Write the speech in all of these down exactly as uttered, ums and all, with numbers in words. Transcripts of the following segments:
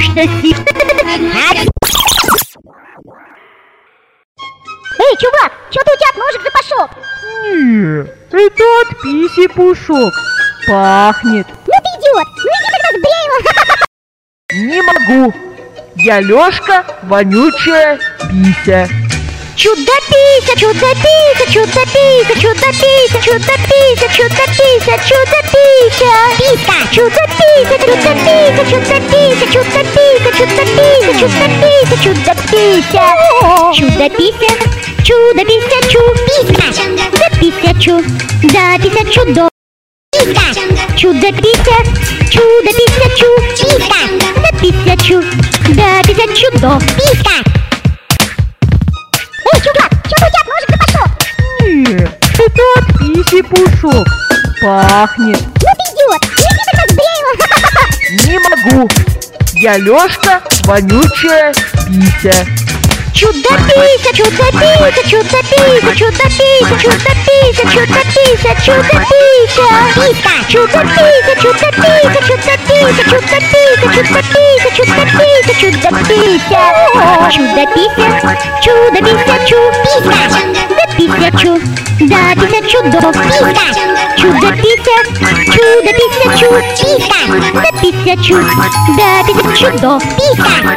что си... Эй, чувак, что-то у тебя ножик запашок. Не, это от писи пушок. Пахнет. Ну ты идиот, ну иди тогда сбрей его. Не могу. Я Лёшка, вонючая пися. Чудо-пися, чудо-пися, чудо-пися, чудо-пися, чудо-пися, чудо-пися, чудо-пися. Писка. Чудо-пися, чудо-пися, чудо-пися, чудо-пися, чудо-пися, чудо-пися, чудо-пися. Чудо-пися, чудо-пися, чу. Писка. Да-пися, чу. Да-пися, чудо. Писка. Чудо-пися, чудо-пися, чу. Писка. Да-пися, чу. Да-пися, чудо. Писка. Эй, чувак, что-то у тебя ножик запашок. Не, это от писи пушок. Пахнет. Ну ты идиот, ну иди тогда сбрей его. Не могу. Я Лёшка, вонючая пися. Чудо-пися, чудо-пися, чудо-пися, чудо-пися, чудо-пися, чудо-пися, чудо-пися. Писка. Чудо-пися, чудо-пися, чудо-пися, чудо-пися, чудо-пися, чудо-пися, чудо-пися. Чудо-пися, чудо-пися, чу. Писка. Да-пися, чу. Да-пися, чудо. Писка. Чудо-пися, чудо-пися, чу. Писка. Да-пися, чу. Да-пися, чудо. Писка.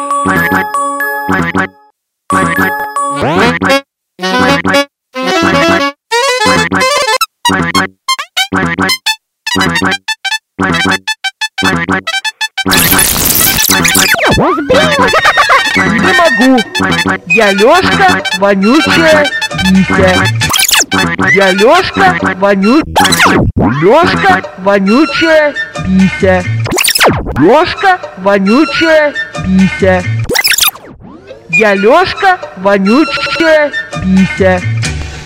Не могу. Я Лёшка, вонючая пися. Я Лёшка, воню... Лёшка, вонючая пися. Лёшка, вонючая пися. Я Лёшка, вонючая пися.